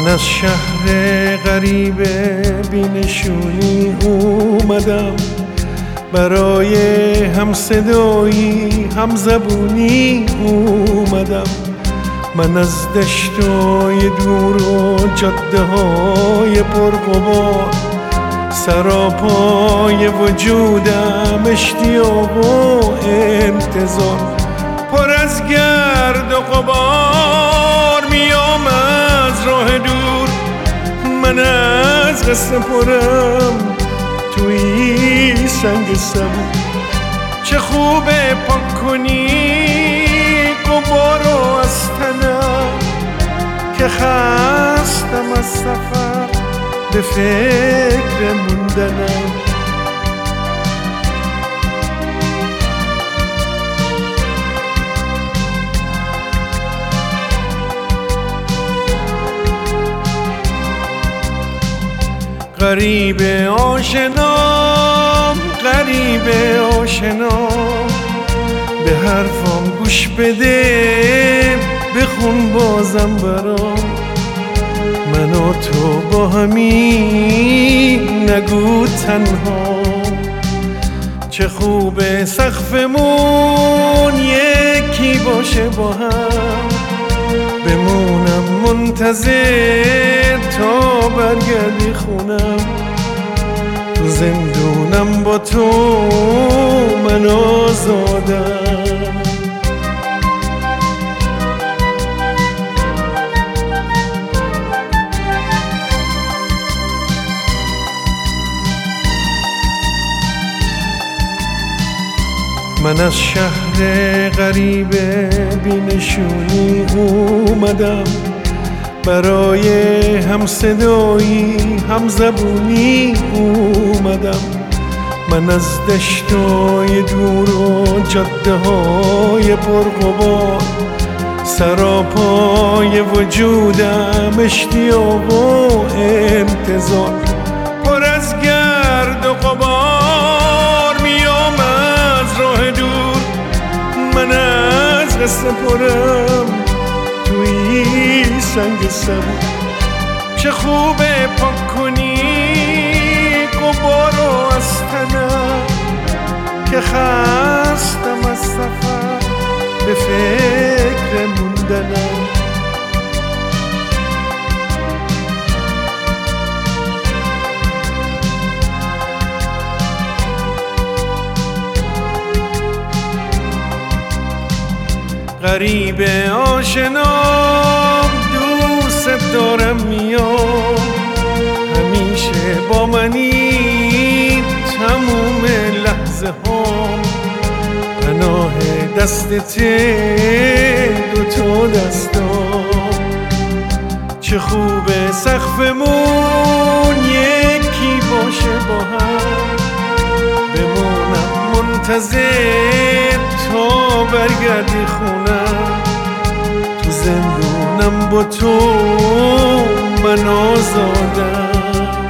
من از شهر غریب بینشونی اومدم، برای همصدایی همزبونی اومدم. من از دشتای دور و جاده های پرغبار، سراپای وجودم اشتیاق و انتظار. پر از گرد و غبار میام از راه دور، من از قصه پرم توی سنگ سبو. چه خوبه پاک کنی غبارو از تنم، که خستم از سفر به فکر موندنم. غریب آشنام، غریب آشنام، به حرفام گوش بده، بخون بازم برام. من و تو با همی نگو تنها، چه خوبه سقفمون یکی باشه با هم. بمونم منتظر تا برگردی خونم، تو زندونم با تو من آزادم. من از شهر غریب بینشونی اومدم، برای همصدایی همزبونی اومدم. من از دشتای دور و جاده های پرغبار، سراپای وجودم اشتیاق و انتظار. پر از گرد و غبار میام از راه دور، من از قصه پرم توی سنگ سبو. چه خوبه پاک کنی غبارو از تنم، که خستم از سفر به فکر موندنم. غریب آشنام، دوست دارم میام، همیشه با منی تموم لحظه هام. پناه دستت دوتا دستام، چه خوبه سقفمون یکی باشه با هم. بمونم منتظر تا برگردی خونم، تو زندونم با تو من آزادم.